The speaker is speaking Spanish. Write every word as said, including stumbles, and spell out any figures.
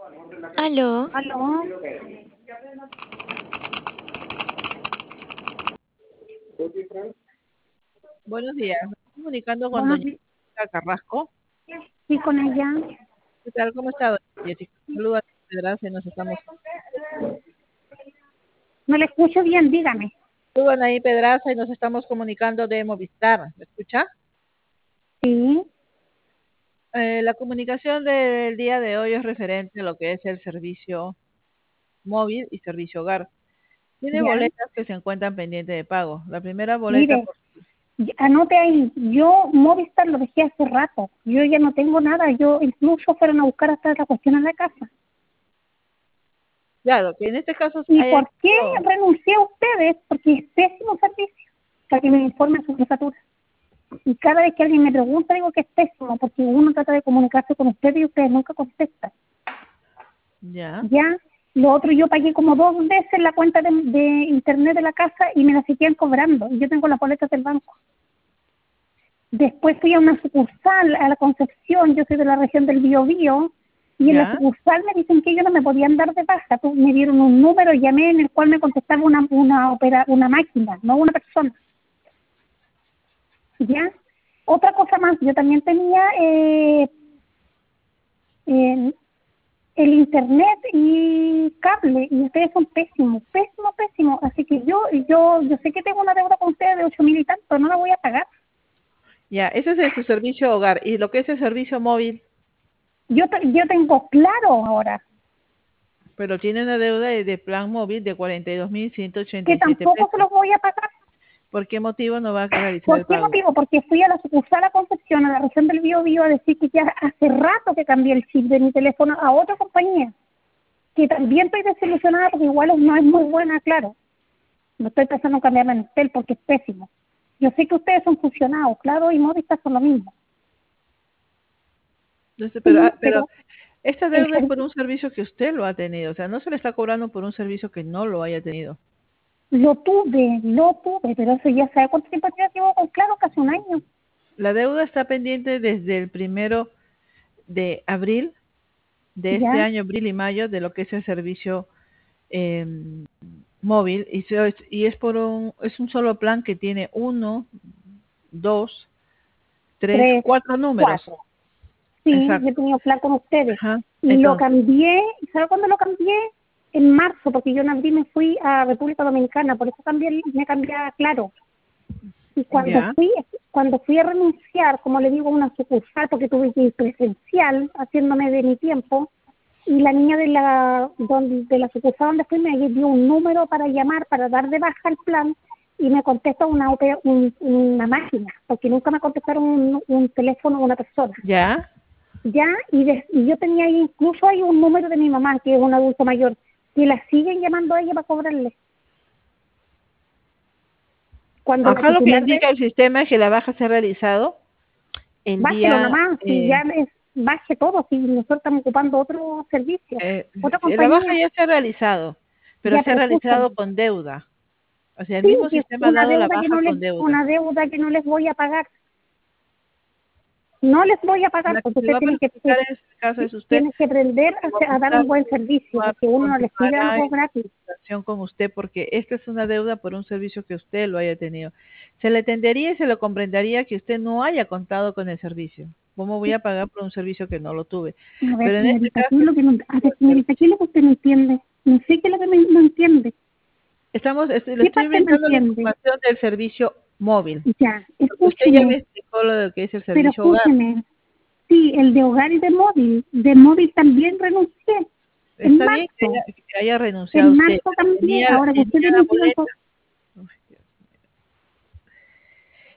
Aló, Aló, Buenos días, me estoy comunicando con buenos doña días. Jessica Carrasco. Sí, con ella. ¿Qué tal? ¿Cómo está, doña Jessica? Saludos a Pedraza y nos estamos... No le escucho bien, dígame. Saludos ahí Pedraza y nos estamos comunicando de Movistar. ¿Me escucha? Sí, Eh, la comunicación del día de hoy es referente a lo que es el servicio móvil y servicio hogar. Tiene ya. boletas que se encuentran pendientes de pago. La primera boleta, Mire, por... y- anote ahí. Yo Movistar lo dejé hace rato. Yo ya no tengo nada. Yo incluso fueron a buscar hasta la cuestión en la casa. Claro, que en este caso ¿Y haya por qué sido... renuncié a ustedes? Porque es pésimo servicio. Para que me informen sobre facturas. Y cada vez que alguien me pregunta, digo que es pésimo, porque uno trata de comunicarse con ustedes y ustedes nunca contestan. Ya, Ya, lo otro, yo pagué como dos veces la cuenta de, de internet de la casa y me la seguían cobrando. Y yo tengo las boletas del banco. Después fui a una sucursal, a la Concepción, yo soy de la región del Biobío, y en la ya, sucursal me dicen que ellos no me podían dar de baja. Pues me dieron un número, llamé, en el cual me contestaba una una opera, una máquina, no una persona. ¿Ya? Otra cosa más, yo también tenía eh, eh, el internet y cable, y ustedes son pésimos, pésimos, pésimos. Así que yo yo yo sé que tengo una deuda con ustedes de ocho mil y tanto, no la voy a pagar. ya. Ese es el- su servicio hogar. Y lo que es el servicio móvil, Yo te- yo tengo claro ahora pero tiene una deuda de, de plan móvil de cuarenta y dos mil ciento ochenta que y siete tampoco se pesos. los voy a pagar. ¿Por qué motivo no va a realizar el ¿Por qué pago? motivo? Porque fui a la sucursal a Concepción, a la región del Biobío, a decir que ya hace rato que cambié el chip de mi teléfono a otra compañía, que también estoy desilusionada porque igual no es muy buena, claro. No estoy pensando en cambiarme en Entel porque es pésimo. Yo sé que ustedes son fusionados, claro, y Movistar son lo mismo. Entonces, pero, Sí, ah, pero pero esta el deuda es por servicio un servicio que usted lo ha tenido. O sea, no se le está cobrando por un servicio que no lo haya tenido. lo tuve, lo tuve, pero eso ya sabe cuánto tiempo ya llevo con claro, casi un año. La deuda está pendiente desde el primero de abril de este ¿Ya? año, abril y mayo, de lo que es el servicio eh, móvil. Y, se- y es por un, es un solo plan que tiene uno, dos, tres, Tres, cuatro números. cuatro. Sí, yo he Exacto. tenido plan con ustedes. Ajá. Y lo Entonces, cambié, ¿sabe cuándo lo cambié? En marzo, porque yo en abril me fui a República Dominicana, por eso cambié, el- me cambié a Claro. Y cuando ya. fui, cuando fui a renunciar, como le digo, a una sucursal, porque tuve que ir presencial, haciéndome de mi tiempo, y la niña de la donde, de la sucursal donde fui me dio un número para llamar, para dar de baja el plan, y me contesta una ope- un- una máquina, porque nunca me contestaron un, un teléfono o una persona. Ya. Ya, y, de- y yo tenía ahí, incluso hay un número de mi mamá, que es un adulto mayor, que la siguen llamando a ella para cobrarle. Cuando la Acá lo que titular de, indica el sistema es que la baja se ha realizado el bájelo día, nomás, si ya eh, es, baje todo, si nosotros estamos ocupando otro servicio, eh, otra eh, la baja compañía, ya se ha realizado, pero ya, se ha pero escúchame, realizado con deuda. O sea, el sí, mismo que es sistema ha una dado la deuda que baja no les, con deuda. una deuda que no les voy a pagar, no les voy a pagar, La que porque se usted va a tiene que, perjudicar en este caso es usted, tiene que aprender porque a, a dar Movistar un buen servicio, va- porque uno no les pide continuará algo en gratis. relación con usted, porque esta es una deuda por un servicio que usted lo haya tenido. Se le entendería y se le comprendería que usted no haya contado con el servicio. ¿Cómo voy a pagar por un servicio que no lo tuve? A ver, Pero en este señorita, ¿qué es caso, lo que no, a ver, el señorita, ¿qué es lo que usted no entiende? No sé qué es lo que me- no entiende. Estamos, estoy- le ¿Qué estoy parte no brindando la entiende? información del servicio móvil, Ya, porque usted ya me escúcheme, explicó lo de que es el pero servicio hogar. escúcheme. Sí, el de hogar y de móvil. De móvil también renuncié. En Está bien que marzo. haya, que haya renunciado En usted, marzo pero también. tenía, Ahora que tenía ustedes la me sigan, boleta.